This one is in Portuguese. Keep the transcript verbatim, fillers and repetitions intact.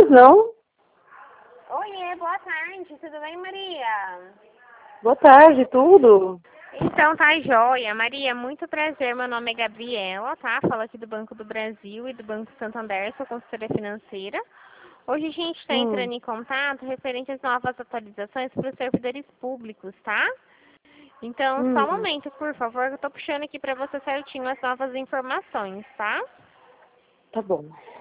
Pois não. Oiê, boa tarde, tudo bem, Maria? Boa tarde, tudo? Então tá joia. Maria, muito prazer, meu nome é Gabriela, tá? Falo aqui do Banco do Brasil e do Banco Santander, sou consultora financeira. Hoje a gente está Hum, entrando em contato referente às novas atualizações para os servidores públicos, tá? Então, só um hum, momento, por favor, que eu tô puxando aqui para você certinho as novas informações, tá? tá bom.